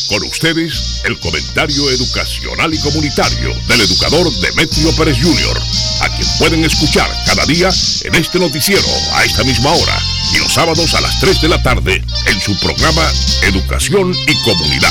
Con ustedes, el comentario educacional y comunitario del educador Demetrio Pérez Jr., a quien pueden escuchar cada día en este noticiero a esta misma hora y los sábados a las 3 de la tarde en su programa Educación y Comunidad.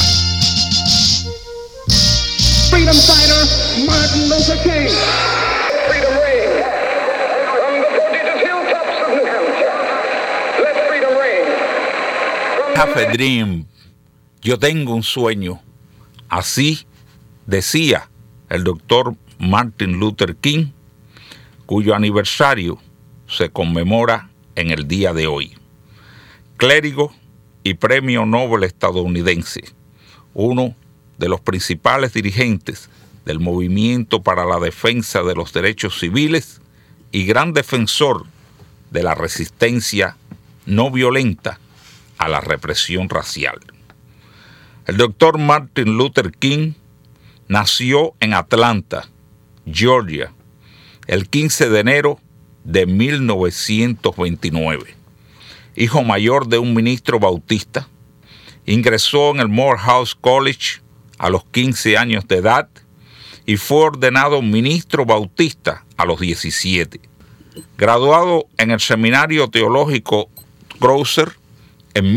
Freedom fighter Martin Luther King. Freedom ring from the prodigious hilltops of New Hampshire. Let freedom ring. Have a dream. Yo tengo un sueño. Así decía el doctor Martin Luther King, cuyo aniversario se conmemora en el día de hoy. Clérigo y premio Nobel estadounidense, uno de los principales dirigentes del movimiento para la defensa de los derechos civiles y gran defensor de la resistencia no violenta a la represión racial. El doctor Martin Luther King nació en Atlanta, Georgia, el 15 de enero de 1929. Hijo mayor de un ministro bautista, ingresó en el Morehouse College a los 15 años de edad y fue ordenado ministro bautista a los 17. Graduado en el Seminario Teológico Crozer en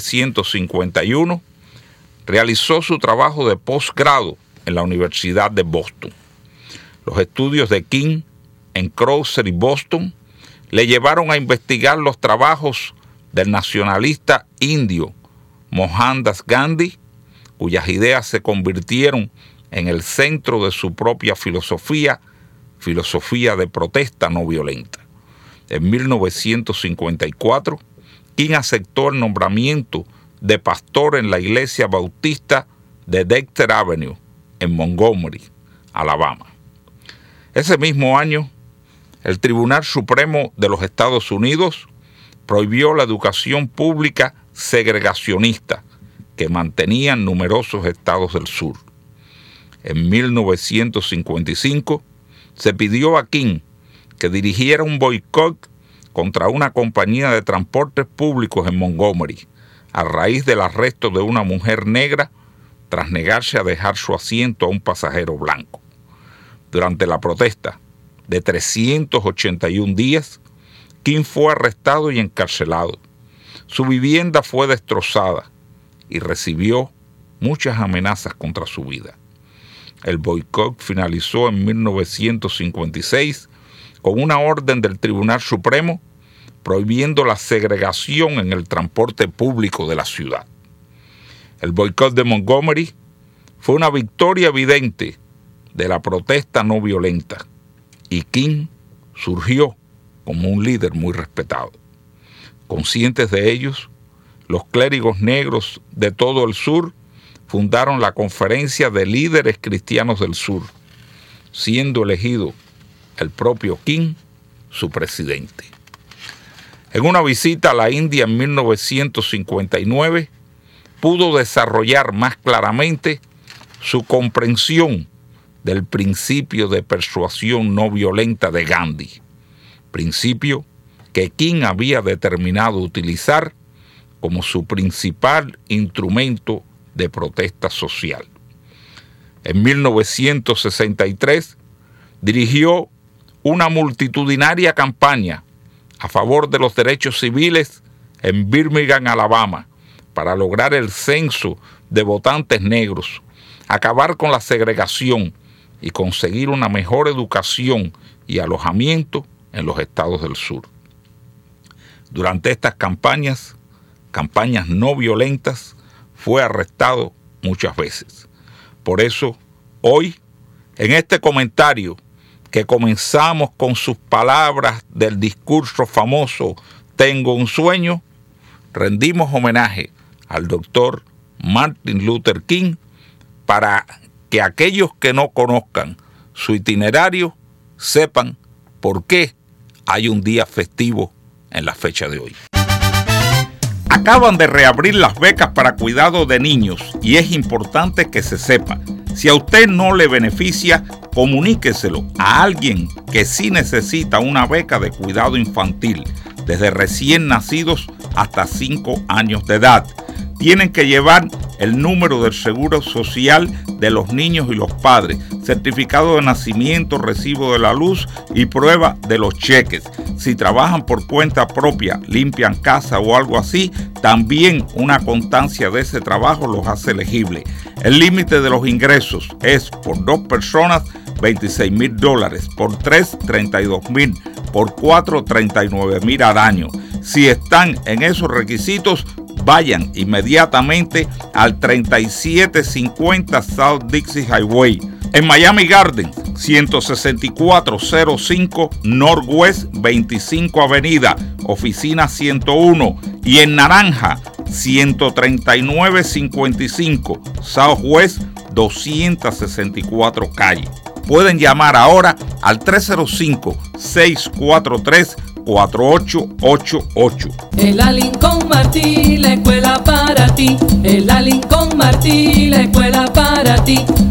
1951, realizó su trabajo de posgrado en la Universidad de Boston. Los estudios de King en Crozer y Boston le llevaron a investigar los trabajos del nacionalista indio Mohandas Gandhi, cuyas ideas se convirtieron en el centro de su propia filosofía de protesta no violenta. En 1954, King aceptó el nombramiento de pastor en la iglesia bautista de Dexter Avenue, en Montgomery, Alabama. Ese mismo año, el Tribunal Supremo de los Estados Unidos prohibió la educación pública segregacionista que mantenían numerosos estados del sur. En 1955, se pidió a King que dirigiera un boicot contra una compañía de transportes públicos en Montgomery, a raíz del arresto de una mujer negra tras negarse a dejar su asiento a un pasajero blanco. Durante la protesta de 381 días, King fue arrestado y encarcelado. Su vivienda fue destrozada y recibió muchas amenazas contra su vida. El boicot finalizó en 1956 con una orden del Tribunal Supremo prohibiendo la segregación en el transporte público de la ciudad. El boicot de Montgomery fue una victoria evidente de la protesta no violenta y King surgió como un líder muy respetado. Conscientes de ellos, los clérigos negros de todo el sur fundaron la Conferencia de Líderes Cristianos del Sur, siendo elegido el propio King su presidente. En una visita a la India en 1959, pudo desarrollar más claramente su comprensión del principio de persuasión no violenta de Gandhi, principio que King había determinado utilizar como su principal instrumento de protesta social. En 1963, dirigió una multitudinaria campaña a favor de los derechos civiles en Birmingham, Alabama, para lograr el censo de votantes negros, acabar con la segregación y conseguir una mejor educación y alojamiento en los estados del sur. Durante estas campañas no violentas, fue arrestado muchas veces. Por eso, hoy, en este comentario que comenzamos con sus palabras del discurso famoso Tengo un sueño, rendimos homenaje al doctor Martin Luther King para que aquellos que no conozcan su itinerario sepan por qué hay un día festivo en la fecha de hoy. Acaban de reabrir las becas para cuidado de niños y es importante que se sepa. Si a usted no le beneficia, comuníqueselo a alguien que sí necesita una beca de cuidado infantil, desde recién nacidos hasta 5 años de edad. Tienen que llevar el número del seguro social de los niños y los padres, certificado de nacimiento, recibo de la luz y prueba de los cheques. Si trabajan por cuenta propia, limpian casa o algo así, también una constancia de ese trabajo los hace elegibles. El límite de los ingresos es por 2 personas $26,000, por 3 $32,000, por 4 $39,000 al año. Si están en esos requisitos, vayan inmediatamente al 3750 South Dixie Highway. En Miami Gardens, 16405 Northwest 25 Avenida, oficina 101. Y en Naranja, 13955 Southwest 264 Calle. Pueden llamar ahora al 305-643-4888. En la Lincoln Martí, la escuela para ti. En la Lincoln Martí, la escuela para ti.